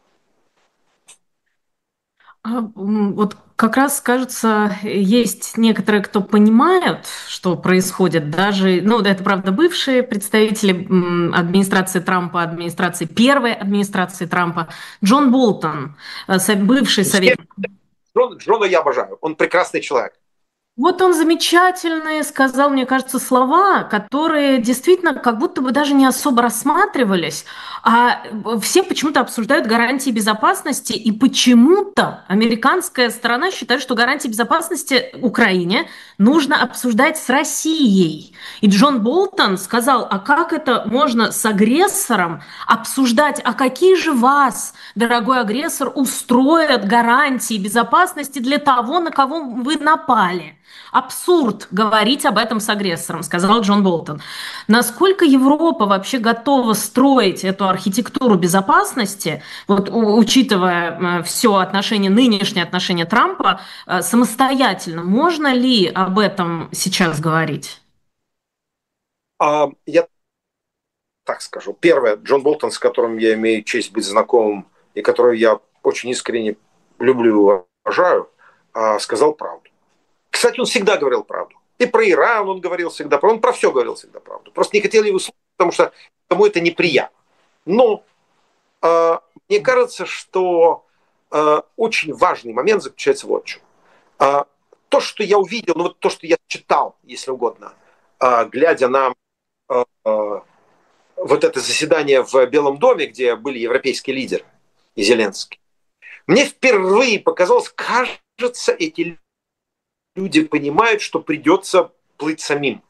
Вот как раз, кажется, есть некоторые, кто понимают, что происходит, даже, ну, это, правда, бывшие представители администрации Трампа, администрации, первой администрации Трампа, Джон Болтон, бывший советник. Джон, Джона я обожаю, он прекрасный человек. Вот он замечательные сказал, мне кажется, слова, которые действительно как будто бы даже не особо рассматривались, а все почему-то обсуждают гарантии безопасности, и почему-то американская сторона считает, что гарантии безопасности Украине нужно обсуждать с Россией. И Джон Болтон сказал, а как это можно с агрессором обсуждать, а какие же вас, дорогой агрессор, устроят гарантии безопасности для того, на кого вы напали? Абсурд говорить об этом с агрессором, сказал Джон Болтон. Насколько Европа вообще готова строить эту архитектуру безопасности, вот учитывая все отношения, нынешние отношения Трампа, самостоятельно? Можно ли об этом сейчас говорить? А, я так скажу. Первое, Джон Болтон, с которым я имею честь быть знакомым и которого я очень искренне люблю и уважаю, сказал правду. Кстати, он всегда говорил правду. И про Иран он говорил всегда правду. Он про все говорил всегда правду. Просто не хотели его слушать, потому что ему это неприятно. Но э, мне кажется, что э, очень важный момент заключается вот в чем. Э, то, что я увидел, ну вот то, что я читал, если угодно, э, глядя на э, э, вот это заседание в Белом доме, где были европейские лидеры и Зеленский, мне впервые показалось, кажется, эти люди люди понимают, что придется плыть самим.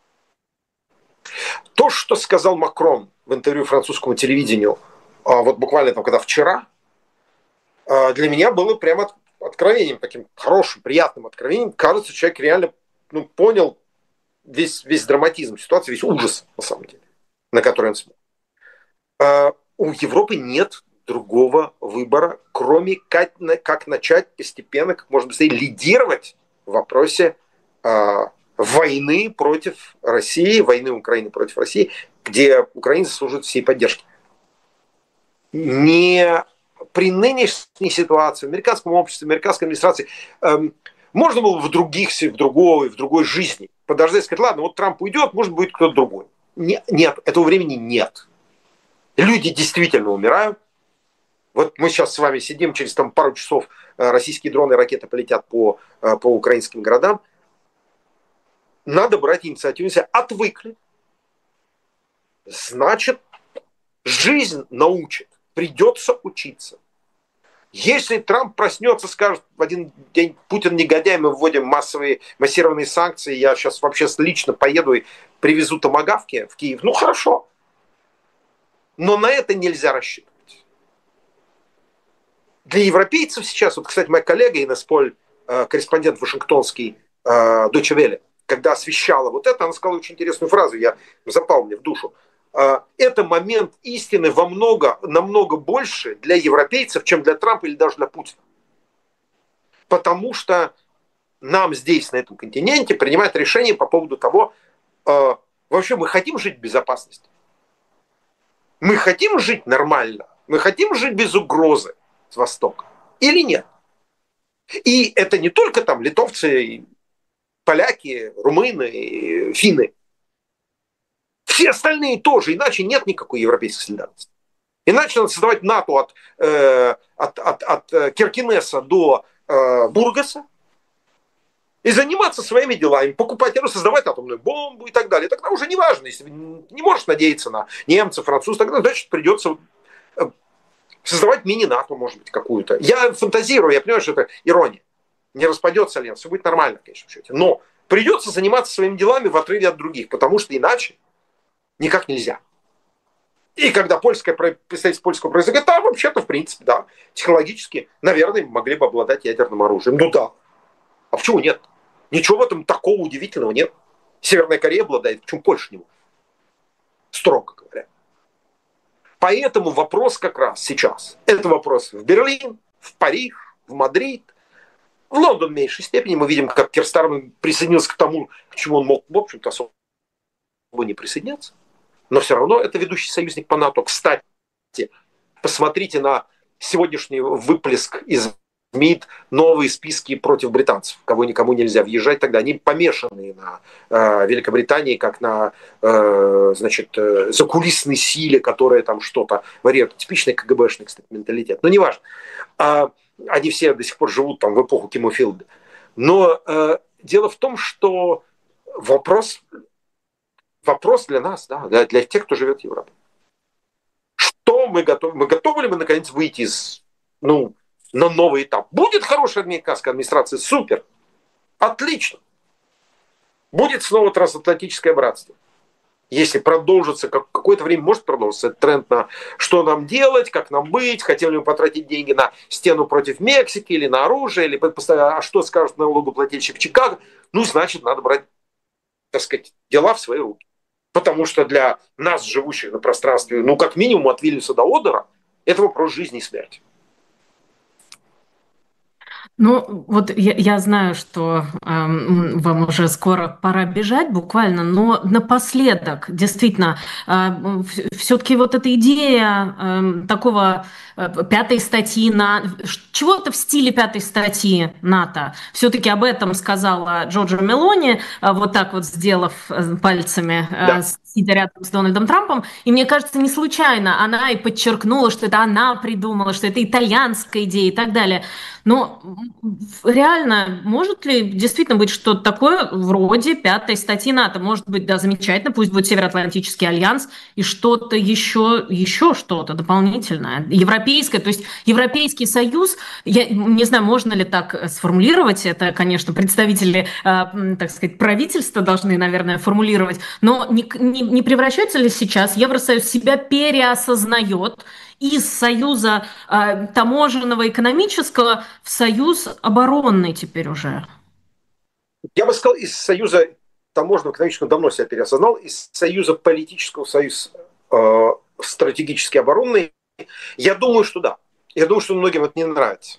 То, что сказал Макрон в интервью французскому телевидению, вот буквально там, когда вчера, для меня было прямо откровением, таким хорошим, приятным откровением. Кажется, человек реально ну, понял весь, весь драматизм ситуации, весь ужас, на самом деле, на который он смотрит. У Европы нет другого выбора, кроме как, как начать постепенно, как можно быстрее лидировать в вопросе э, войны против России, войны Украины против России, где Украина заслуживает всей поддержки. Не при нынешней ситуации, в американском обществе, в американской администрации, э, можно было в других, в другой, в другой жизни подождать и сказать, ладно, вот Трамп уйдет, может быть кто-то другой. Не, нет, этого времени нет. Люди действительно умирают. Вот мы сейчас с вами сидим, через там, пару часов российские дроны и ракеты полетят по, по украинским городам. Надо брать инициативу. Отвыкли. Значит, жизнь научит. Придется учиться. Если Трамп проснется, скажет в один день, Путин негодяй, мы вводим массовые, массированные санкции, я сейчас вообще лично поеду и привезу томагавки в Киев. Ну хорошо. Но на это нельзя рассчитывать. Для европейцев сейчас, вот, кстати, моя коллега Инесс Поль, корреспондент вашингтонский Deutsche Welle, когда освещала вот это, она сказала очень интересную фразу, я запал мне в душу. Это момент истины во много, намного больше для европейцев, чем для Трампа или даже для Путина. Потому что нам здесь, на этом континенте, принимают решение по поводу того, вообще мы хотим жить в безопасности. Мы хотим жить нормально. Мы хотим жить без угрозы с Востока. Или нет? И это не только там литовцы, поляки, румыны, финны. Все остальные тоже. Иначе нет никакой европейской солидарности. Иначе надо создавать НАТО от, э, от, от, от Киркинесса до э, Бургаса и заниматься своими делами, покупать, создавать атомную бомбу и так далее. Тогда уже не важно, если не можешь надеяться на немцев, французов, тогда значит придется создавать мини-НАТО, может быть, какую-то. Я фантазирую, я понимаю, что это ирония. Не распадется альянс, все будет нормально, конечно, в счете. Но придется заниматься своими делами в отрыве от других, потому что иначе никак нельзя. И когда польское, представитель польского производства говорит, да, вообще-то, в принципе, да, технологически, наверное, могли бы обладать ядерным оружием. Ну да. А почему нет? Ничего в этом такого удивительного нет. Северная Корея обладает, почему Польша не может? Строго говоря. Поэтому вопрос как раз сейчас. Это вопрос в Берлин, в Париж, в Мадрид, в Лондон в меньшей степени. Мы видим, как Кир Стармер присоединился к тому, к чему он мог, в общем-то, особо не присоединяться. Но все равно это ведущий союзник по НАТО. Кстати, посмотрите на сегодняшний выплеск из МИД, новые списки против британцев, кого никому нельзя въезжать, тогда они помешаны на э, Великобритании, как на э, значит, э, закулисной силе, которая там что-то варьирует. Типичный КГБшный, кстати, менталитет. Но неважно. А, они все до сих пор живут там в эпоху Кима Филда. Но э, дело в том, что вопрос, вопрос для нас, да, для, для тех, кто живет в Европе. Что мы готовы? Мы готовы ли мы, наконец, выйти из, ну, на новый этап? Будет хорошая американская администрация? Супер! Отлично! Будет снова трансатлантическое братство. Если продолжится, как, какое-то время может продолжиться этот тренд на что нам делать, как нам быть, хотим ли мы потратить деньги на стену против Мексики или на оружие, или а что скажут налогоплательщик Чикаго. ну, значит, надо брать, так сказать, дела в свои руки. Потому что для нас, живущих на пространстве, ну, как минимум от Вильнюса до Одера, это вопрос жизни и смерти. Ну, вот я, я знаю, что эм, вам уже скоро пора бежать буквально, но напоследок, действительно, э, все-таки вот эта идея э, такого э, пятой статьи, на, чего-то в стиле пятой статьи НАТО, все-таки об этом сказала Джорджа Мелони, э, вот так вот сделав э, пальцами, э, Да. сидя рядом с Дональдом Трампом, и мне кажется, не случайно она и подчеркнула, что это она придумала, что это итальянская идея и так далее. Но реально, может ли действительно быть что-то такое вроде пятой статьи НАТО? Может быть, да, замечательно, пусть будет Североатлантический альянс и что-то еще, еще что-то дополнительное, европейское, то есть Европейский Союз, я не знаю, можно ли так сформулировать, это, конечно, представители, э, так сказать, правительства должны, наверное, формулировать, но не, не, не превращается ли сейчас Евросоюз себя переосознает из союза э, таможенного экономического в союз оборонный теперь уже? Я бы сказал, из союза таможенного экономического давно себя переосознал, из союза политического в союз э, стратегически оборонный. Я думаю, что да. Я думаю, что многим это не нравится.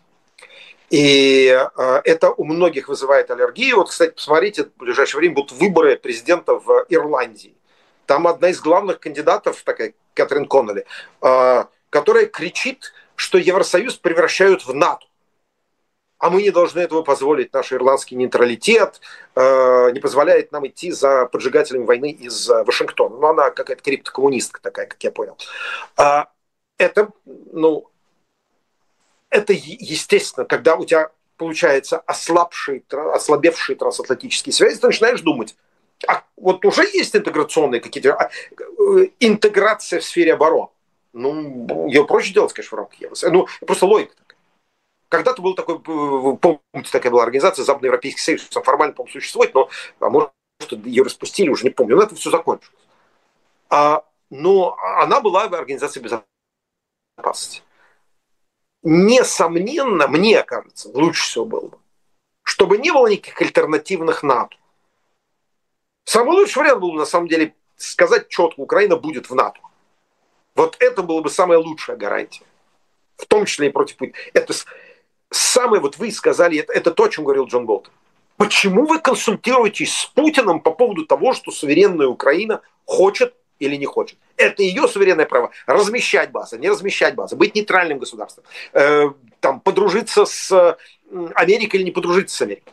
И э, это у многих вызывает аллергию. Вот, кстати, посмотрите, в ближайшее время будут выборы президента в Ирландии. Там одна из главных кандидатов, такая Кэтрин Коннелли, э, которая кричит, что Евросоюз превращают в НАТО. А мы не должны этого позволить. Наш ирландский нейтралитет э, не позволяет нам идти за поджигателями войны из Вашингтона. Ну, она какая-то криптокоммунистка такая, как я понял. А это, ну, это естественно, когда у тебя получается ослабшие, ослабевшие трансатлантические связи, ты начинаешь думать, а вот уже есть интеграционные какие-то, а, интеграция в сфере обороны. Ну, ее проще делать, конечно, в рамках Евросоюза. Ну, просто логика. Когда-то был такой, помните, такая была организация Западноевропейский Союз, формально, по-моему, существует, но, а может, ее распустили, уже не помню, но это все закончилось. А, но она была организацией безопасности. Несомненно, мне кажется, лучше всего было бы, чтобы не было никаких альтернативных НАТО. Самый лучший вариант был бы, на самом деле, сказать четко, Украина будет в НАТО. Вот это было бы самая лучшая гарантия. В том числе и против Путина. Это самое, вот вы сказали, это, это то, о чем говорил Джон Болтон. Почему вы консультируетесь с Путиным по поводу того, что суверенная Украина хочет или не хочет? Это ее суверенное право. Размещать базы, не размещать базы, быть нейтральным государством, э, там, подружиться с Америкой или не подружиться с Америкой.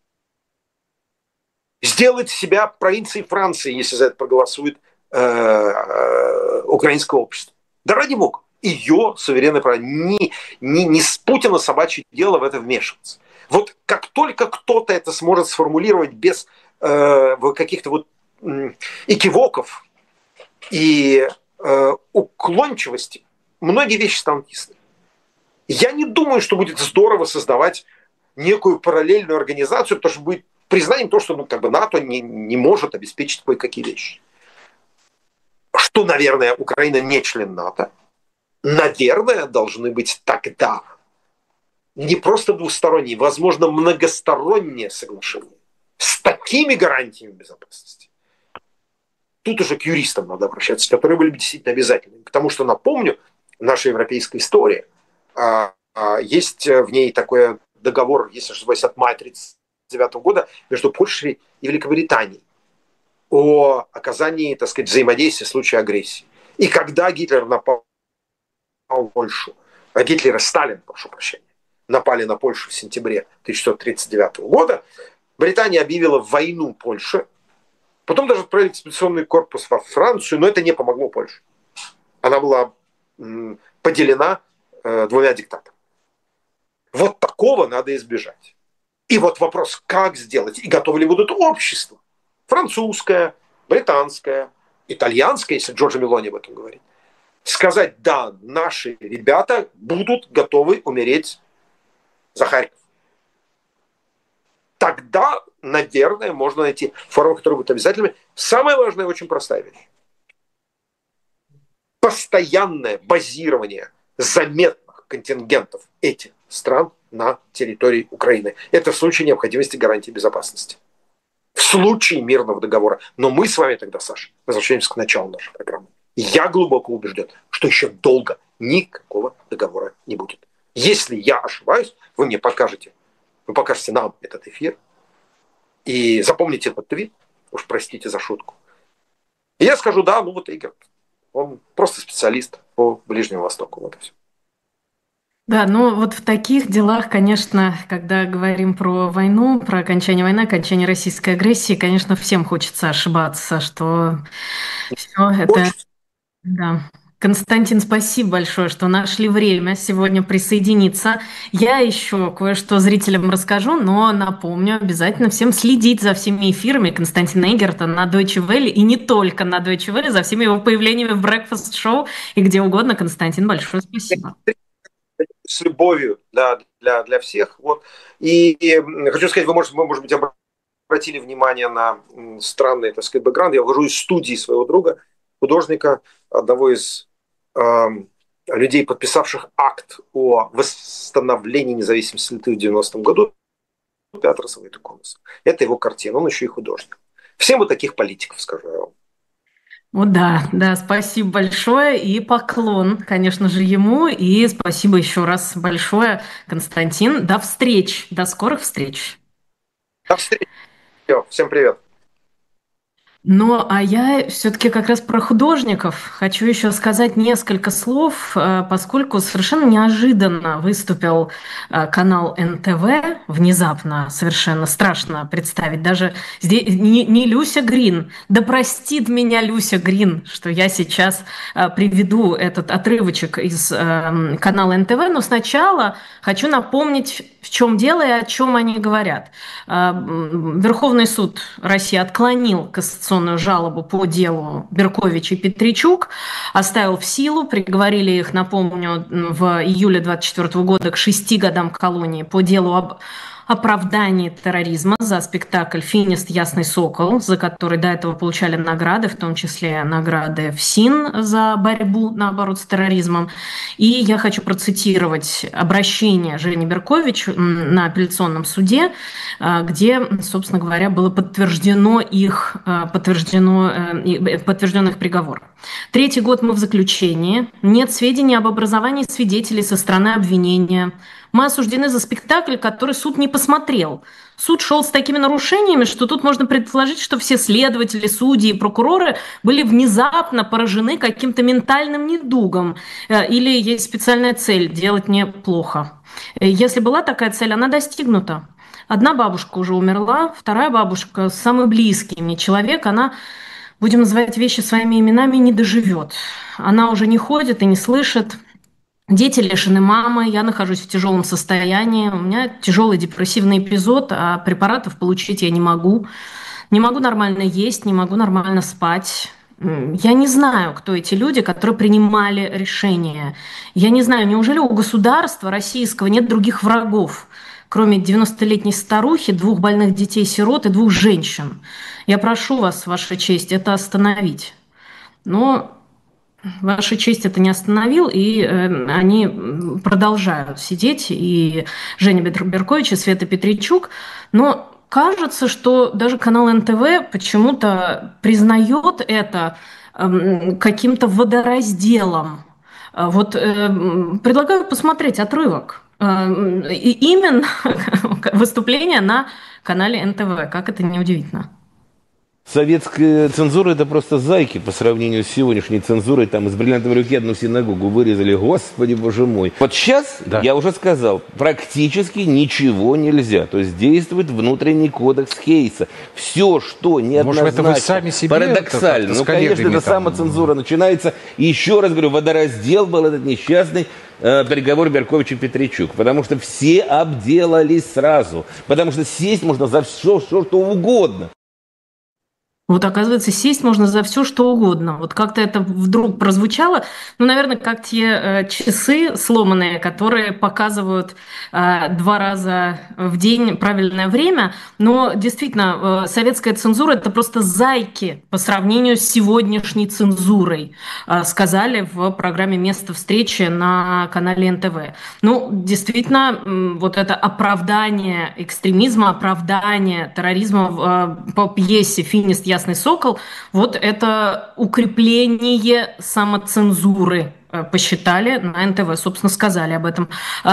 Сделать себя провинцией Франции, если за это проголосует э, э, украинское общество. Да ради бога. Ее суверенное право. Не, не, не с Путина собачье дело в это вмешиваться. Вот как только кто-то это сможет сформулировать без э, каких-то вот э, экивоков и э, уклончивости, многие вещи станут ясны. Я не думаю, что будет здорово создавать некую параллельную организацию, потому что будет признанием того, что ну, как бы НАТО не, не может обеспечить кое-какие вещи. Что, наверное, Украина не член НАТО. Наверное, должны быть тогда не просто двусторонние, возможно, многосторонние соглашения с такими гарантиями безопасности. Тут уже к юристам надо обращаться, которые были бы действительно обязательными. Потому что, напомню, наша европейская история, есть в ней такой договор, если не ошибаюсь, от мая тысяча девятьсот тридцать девятого года между Польшей и Великобританией о оказании, так сказать, взаимодействия в случае агрессии. И когда Гитлер напал на Польшу, а Гитлер и Сталин, прошу прощения, напали на Польшу в сентябре тысяча девятьсот тридцать девятого года, Британия объявила войну Польше, потом даже отправили экспедиционный корпус во Францию, но это не помогло Польше. Она была м, поделена э, двумя диктаторами. Вот такого надо избежать. И вот вопрос, как сделать, и готовы ли будут общества, французское, британское, итальянское, если Джорджа Мелони об этом говорит, сказать, да, наши ребята будут готовы умереть за Харьков. Тогда, наверное, можно найти формы, которые будут обязательными. Самая важная и очень простая вещь. Постоянное базирование заметных контингентов этих стран на территории Украины. Это в случае необходимости гарантии безопасности. случае мирного договора. Но мы с вами тогда, Саша, возвращаемся к началу нашей программы. Я глубоко убежден, что еще долго никакого договора не будет. Если я ошибаюсь, вы мне покажете, вы покажете нам этот эфир и запомните этот твит, уж простите за шутку. И я скажу, да, ну вот Игорь, он просто специалист по Ближнему Востоку. Вот и все. Да, ну вот в таких делах, конечно, когда говорим про войну, про окончание войны, окончание российской агрессии, конечно, всем хочется ошибаться, что все это... Хочется. Да. Константин, спасибо большое, что нашли время сегодня присоединиться. Я еще кое-что зрителям расскажу, но напомню обязательно всем следить за всеми эфирами Константина Игерта на Deutsche Welle и не только на Deutsche Welle, за всеми его появлениями в Breakfast Show и где угодно. Константин, большое спасибо. С любовью для, для, для всех. Вот. И, и хочу сказать, вы, может, вы, может быть, обратили внимание на странный, так сказать, бэкграунд. Я вхожу из студии своего друга, художника, одного из э, людей, подписавших акт о восстановлении независимости Литвы в девяностом году, Петраса Вайтуконаса. Это его картина, он еще и художник. Всем вот таких политиков, скажу я вам. О, да, да, спасибо большое и поклон, конечно же, ему. И спасибо еще раз большое, Константин. До встреч, до скорых встреч. До встречи. Всем привет. Ну, а я все-таки как раз про художников хочу еще сказать несколько слов, поскольку совершенно неожиданно выступил канал эн тэ вэ, внезапно, совершенно страшно представить, даже здесь не, не Люся Грин, да простит меня Люся Грин, что я сейчас приведу этот отрывочек из канала эн тэ вэ, но сначала хочу напомнить, в чем дело и о чем они говорят. Верховный суд России отклонил кассационную жалобу по делу Беркович и Петричук, оставил в силу, приговорили их, напомню, в июле двадцать четвёртого года к шести годам колонии по делу об оправдании терроризма за спектакль «Финист. Ясный сокол», за который до этого получали награды, в том числе награды ФСИН за борьбу, наоборот, с терроризмом. И я хочу процитировать обращение Жени Беркович на апелляционном суде, где, собственно говоря, было подтверждено их, подтверждено, подтвержден их приговор. Третий год мы в заключении. Нет сведений об образовании свидетелей со стороны обвинения. Мы осуждены за спектакль, который суд не посмотрел. Суд шел с такими нарушениями, что тут можно предположить, что все следователи, судьи и прокуроры были внезапно поражены каким-то ментальным недугом. Или есть специальная цель – делать мне плохо. Если была такая цель, она достигнута. Одна бабушка уже умерла, вторая бабушка, самый близкий мне человек, она, будем называть вещи своими именами, не доживет. Она уже не ходит и не слышит. Дети лишены мамы, я нахожусь в тяжелом состоянии, у меня тяжелый депрессивный эпизод, а препаратов получить я не могу. Не могу нормально есть, не могу нормально спать. Я не знаю, кто эти люди, которые принимали решения. Я не знаю, неужели у государства российского нет других врагов, кроме девяностолетней старухи, двух больных детей-сирот и двух женщин. Я прошу вас, Ваша честь, это остановить. Но Ваша честь это не остановил, и э, они продолжают сидеть, и Женя Беркович, и Света Петричук. Но кажется, что даже канал эн тэ вэ почему-то признает это э, каким-то водоразделом. Вот э, предлагаю посмотреть отрывок. Э, и именно выступление на канале эн тэ вэ, как это неудивительно. Советская цензура – это просто зайки по сравнению с сегодняшней цензурой. Там из «Бриллиантовой руки» одну синагогу вырезали. Господи, боже мой. Вот сейчас, да. Я уже сказал, практически ничего нельзя. То есть действует внутренний кодекс Хейса. Все, что неоднозначно, может, сами себе парадоксально. Ну, конечно, это самоцензура начинается. И еще раз говорю, водораздел был этот несчастный э, приговор Беркович и Петричук. Потому что все обделались сразу. Потому что сесть можно за все, все что угодно. Вот, оказывается, сесть можно за все, что угодно. Вот как-то это вдруг прозвучало. Ну, наверное, как те э, часы сломанные, которые показывают э, два раза в день правильное время. Но действительно, э, советская цензура – это просто зайки по сравнению с сегодняшней цензурой, э, сказали в программе «Место встречи» на канале эн тэ вэ. Ну, действительно, э, вот это оправдание экстремизма, оправдание терроризма э, по пьесе «Финист. Ясный сокол», вот это укрепление самоцензуры, посчитали на эн тэ вэ, собственно, сказали об этом.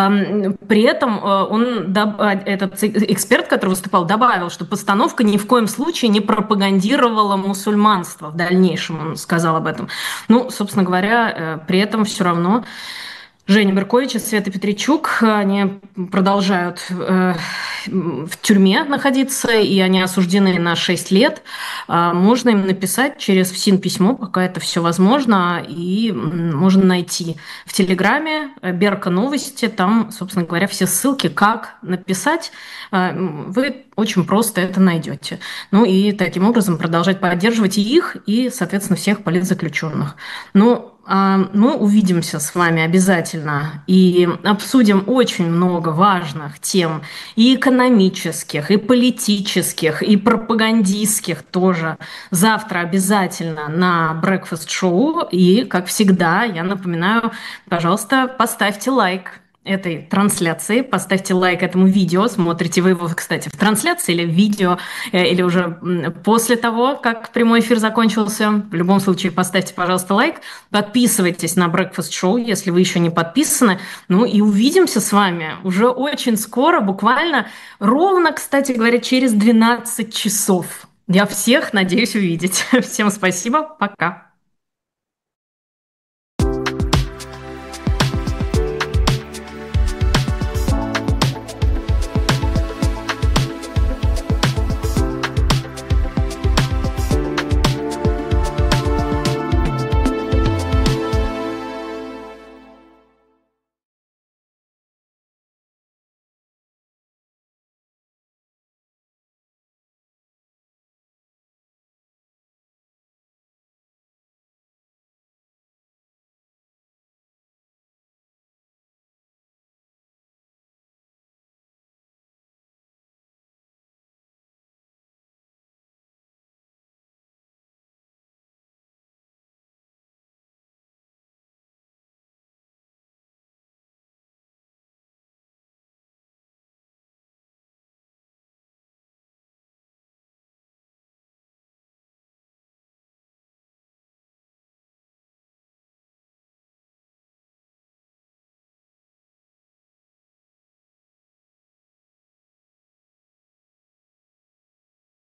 При этом он, этот эксперт, который выступал, добавил, что постановка ни в коем случае не пропагандировала мусульманство в дальнейшем, он сказал об этом. Ну, собственно говоря, при этом все равно Женя Беркович и Света Петричук, они продолжают э, в тюрьме находиться, и они осуждены на шесть лет. Э, можно им написать через ФСИН письмо, пока это все возможно, и можно найти в Телеграме Берка Новости, там, собственно говоря, все ссылки, как написать, э, вы очень просто это найдете. Ну и таким образом продолжать поддерживать и их, и, соответственно, всех политзаключенных. Ну, мы увидимся с вами обязательно и обсудим очень много важных тем и экономических, и политических, и пропагандистских тоже. Завтра обязательно на Breakfast Show. И, как всегда, я напоминаю, пожалуйста, поставьте лайк этой трансляции, поставьте лайк этому видео, смотрите вы его, кстати, в трансляции или в видео, или уже после того, как прямой эфир закончился. В любом случае, поставьте, пожалуйста, лайк, подписывайтесь на Breakfast Show, если вы еще не подписаны, ну и увидимся с вами уже очень скоро, буквально ровно, кстати говоря, через двенадцать часов. Я всех надеюсь увидеть. Всем спасибо, пока.